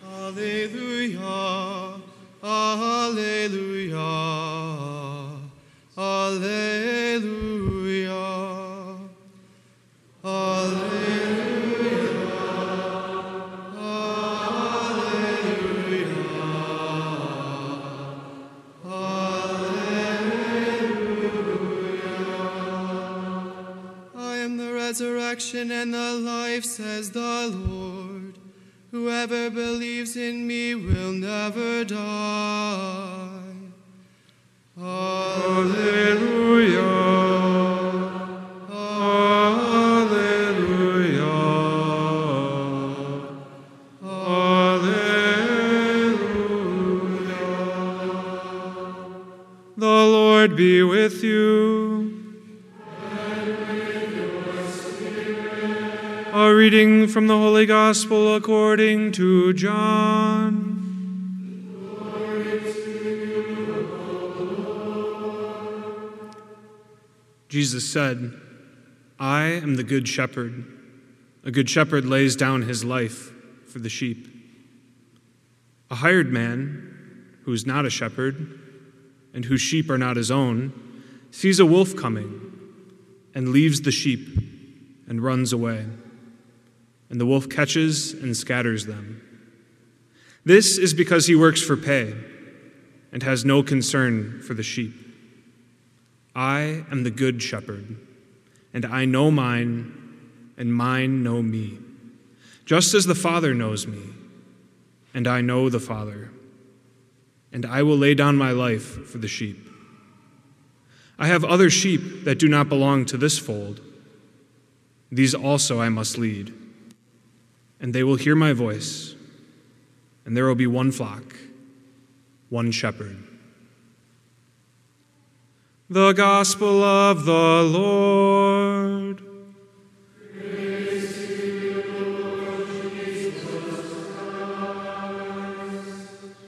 Alleluia, alleluia, alleluia, resurrection and the life, says the Lord. Whoever believes in me will never die. Alleluia. Alleluia. Alleluia. The Lord be with you. A reading from the Holy Gospel according to John. Glory to you, Lord. Jesus said, I am the good shepherd. A good shepherd lays down his life for the sheep. A hired man, who is not a shepherd, and whose sheep are not his own, sees a wolf coming and leaves the sheep and runs away. And the wolf catches and scatters them. This is because he works for pay and has no concern for the sheep. I am the good shepherd, and I know mine, and mine know me, just as the Father knows me, and I know the Father, and I will lay down my life for the sheep. I have other sheep that do not belong to this fold. These also I must lead. And they will hear my voice, and there will be one flock, one shepherd. The Gospel of the Lord. Praise to you, Lord Jesus Christ.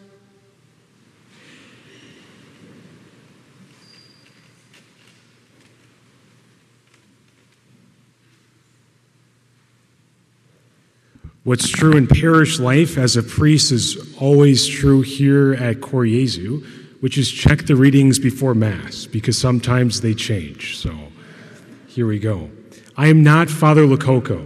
What's true in parish life as a priest is always true here at Cor Jesu, which is check the readings before Mass, because sometimes they change. So here we go. I am not Father Lococo.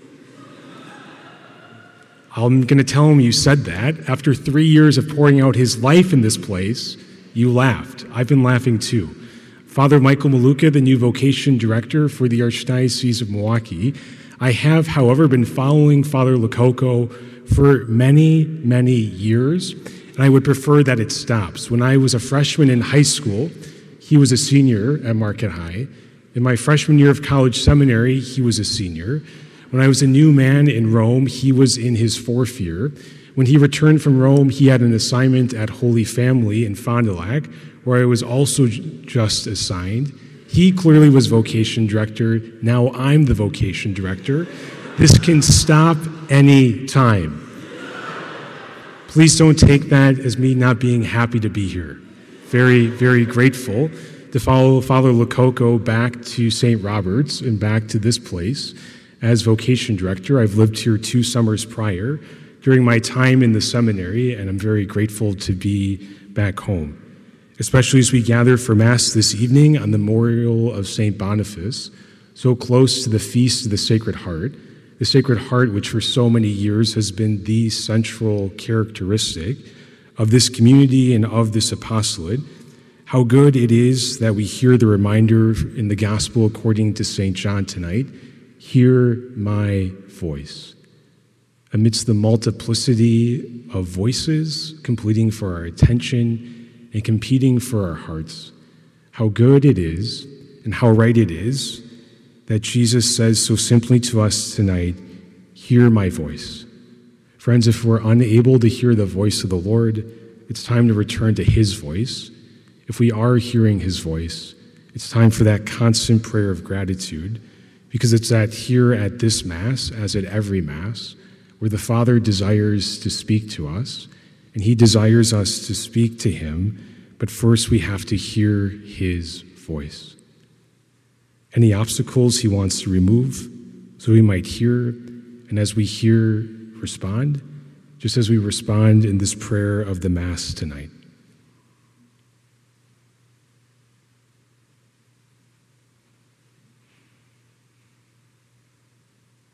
I'm going to tell him you said that. After 3 years of pouring out his life in this place, you laughed. I've been laughing too. Father Michael Maluka, the new vocation director for the Archdiocese of Milwaukee. I have, however, been following Father Lococo for many, many years, and I would prefer that it stops. When I was a freshman in high school, he was a senior at Market High. In my freshman year of college seminary, he was a senior. When I was a new man in Rome, he was in his 4th year. When he returned from Rome, he had an assignment at Holy Family in Fond du Lac, where I was also just assigned. He clearly was vocation director. Now I'm the vocation director. This can stop any time. Please don't take that as me not being happy to be here. Very, very grateful to follow Father Lococo back to St. Robert's and back to this place as vocation director. I've lived here 2 summers prior during my time in the seminary, and I'm very grateful to be back home, especially as we gather for Mass this evening on the memorial of St. Boniface, so close to the Feast of the Sacred Heart which for so many years has been the central characteristic of this community and of this apostolate. How good it is that we hear the reminder in the Gospel according to St. John tonight, hear my voice. Amidst the multiplicity of voices completing for our attention and competing for our hearts, how good it is and how right it is that Jesus says so simply to us tonight, hear my voice. Friends, if we're unable to hear the voice of the Lord, it's time to return to his voice. If we are hearing his voice, it's time for that constant prayer of gratitude, because it's that here at this Mass, as at every Mass, where the Father desires to speak to us, and he desires us to speak to him, but first we have to hear his voice. Any obstacles he wants to remove so we might hear, and as we hear, respond. just as we respond in this prayer of the Mass tonight.